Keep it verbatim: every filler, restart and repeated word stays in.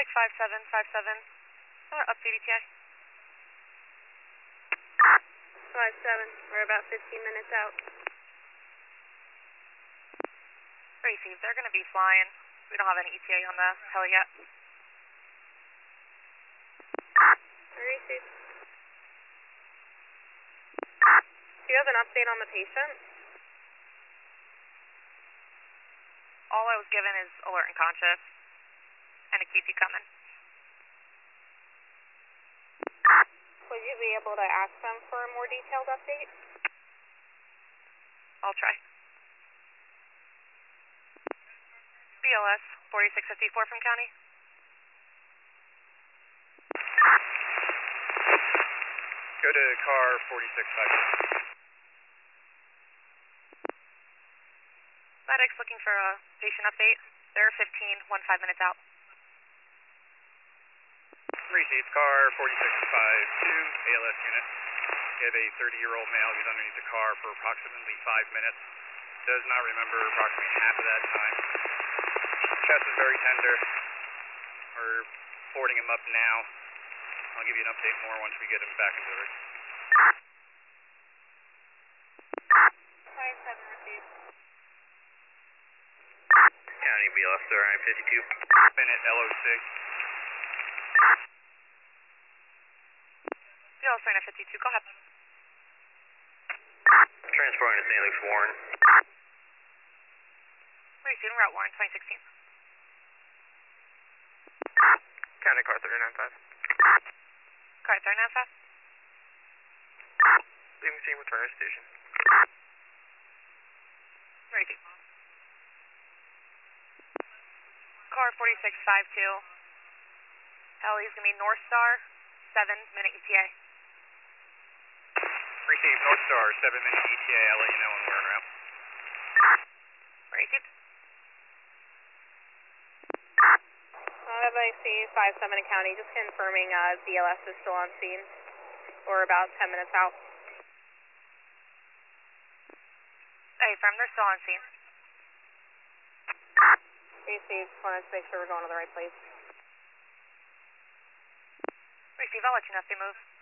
Mike five seven five seven, uh, update E T A. five seven, we're about fifteen minutes out. Received, they're going to be flying. We don't have any E T A on the heli yet. Received. Do you have an update on the patient? All I was given is alert and conscious, and a Q T coming. Would you be able to ask them for a more detailed update? I'll try. B L S forty-six fifty-four from county. Go to car forty-six fifty. Medic's looking for a patient update. They're fifteen, one five minutes out. Received, car forty-six fifty-two, A L S unit. We have a thirty-year-old male who's underneath the car for approximately five minutes. Does not remember approximately half of that time. Chest is very tender. We're boarding him up now. I'll give you an update more once we get him back into the rig. five seven received. County B L S thirty-nine fifty-two. Minute L O six. B L S thirty-nine fifty-two, go ahead. Transporting to Saint Luke's Warren. Receiving route Warren, twenty sixteen. County car thirty-nine five. Car thirty-nine five. Leaving scene, return to station. Receive. Car forty-six fifty-two. Heli's going to be North Star, seven minute E T A. Received, North Star, seven minute E T A. I'll let you know when we're en route. Received. Uh, F I C five seven County, just confirming uh, B L S is still on scene. We're about ten minutes out. Hey, firm, they're still on scene. Received, just wanted to make sure we're going to the right place. Receive, I'll let you know if they move.